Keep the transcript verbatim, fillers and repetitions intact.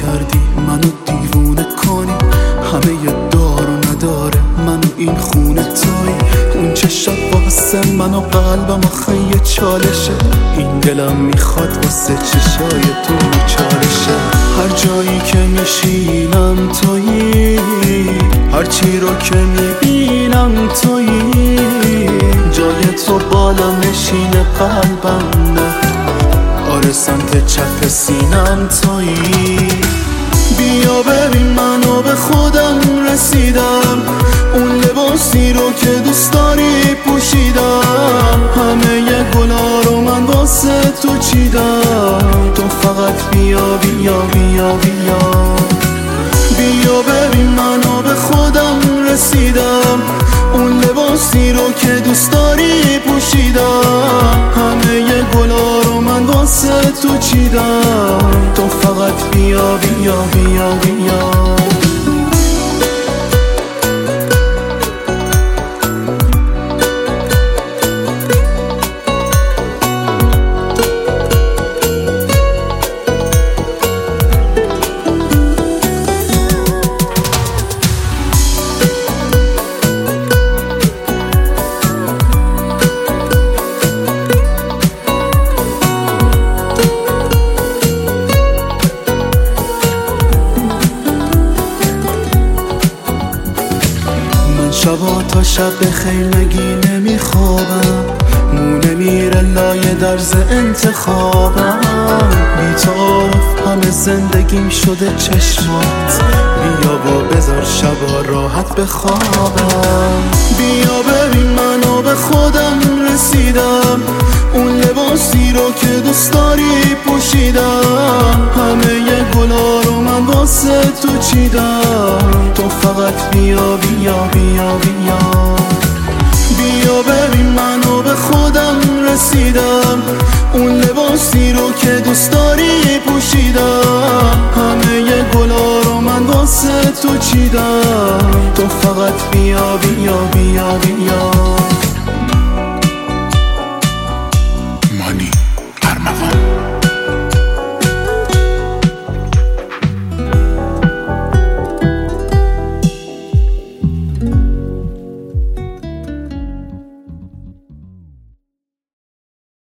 کردی منو دیوونه کنی، همه یه دار و نداره منو این خونه توی. اون چشات واسه منو قلبم آخه یه چالشه، این دلم میخواد واسه چشای تو چالشه. هر جایی که میشینم تویی، هر چی رو که میبینم تویی، جای تو بالا نشین قلبم نه، آره سمت چپ سینم تویی. بیا ببین منو به خودم رسیدم، اون لباسی رو که دوست داری پوشیدم، همه یه گلا رو من واسه تو چیدم. تو فقط بیا بیا بیا بیا بیا ببین منو به خودم رسیدم، اون لباسی رو که دوست داری پوشیدم، همه یه گلا رو من واسه تو چیدم. تو فقط بیا بیا بیا بیا شبا تا شب به خیل نگی نمیخوابم، مونه میره لایه درز انتخابم. بی تو همه زندگیم شده چشمات، بیا با بذار شبا راحت بخوابم. بیا ببین منو به خودم رسیدم، اون لباسی رو که دوست داری پوشیدم، همه یه گلا رو من واسه تو چیدم. تو فقط بیا بیا بیا بیا بیا ببین منو به خودم رسیدم، اون لباسی رو که دوست داری پوشیدم، همه یه گلا رو من واسه تو چیدم. تو فقط بیا بیا بیا بیا